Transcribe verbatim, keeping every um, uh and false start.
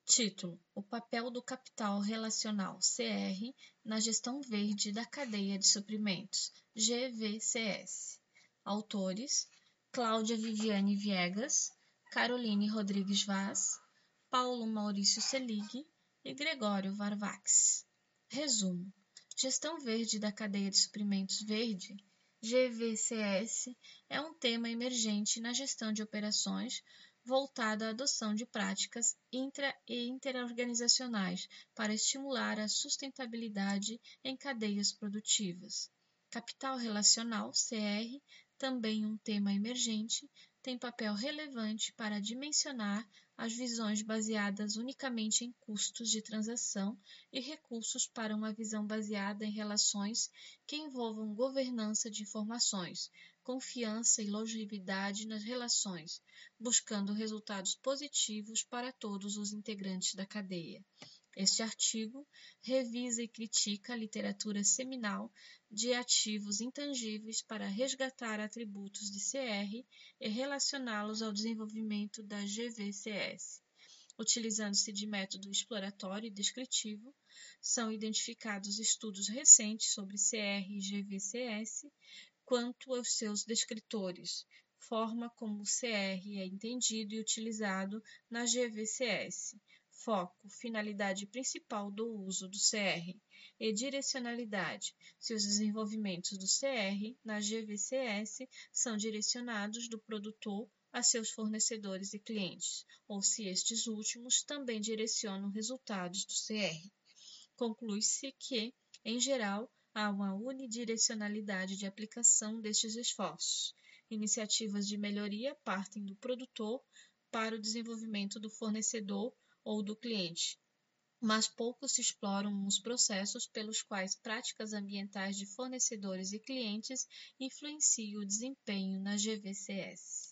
Título: O papel do capital relacional C R na gestão verde da cadeia de suprimentos, G V C S. Autores: Cláudia Viviane Viegas, Caroline Rodrigues Vaz, Paulo Maurício Selig e Gregório Varvax. Resumo: Gestão verde da cadeia de suprimentos verde, G V C S, é um tema emergente na gestão de operações voltada à adoção de práticas intra- e interorganizacionais para estimular a sustentabilidade em cadeias produtivas. Capital relacional, C R, também um tema emergente, tem papel relevante para dimensionar as visões baseadas unicamente em custos de transação e recursos para uma visão baseada em relações que envolvam governança de informações, confiança e longevidade nas relações, buscando resultados positivos para todos os integrantes da cadeia. Este artigo revisa e critica a literatura seminal de ativos intangíveis para resgatar atributos de C R e relacioná-los ao desenvolvimento da G V C S. Utilizando-se de método exploratório e descritivo, são identificados estudos recentes sobre C R e G V C S quanto aos seus descritores, forma como o C R é entendido e utilizado na G V C S, foco, finalidade principal do uso do C R, e direcionalidade, se os desenvolvimentos do C R na G V C S são direcionados do produtor a seus fornecedores e clientes, ou se estes últimos também direcionam resultados do C R. Conclui-se que, em geral, há uma unidirecionalidade de aplicação destes esforços. Iniciativas de melhoria partem do produtor para o desenvolvimento do fornecedor ou do cliente, mas pouco se exploram os processos pelos quais práticas ambientais de fornecedores e clientes influenciam o desempenho na G V C S.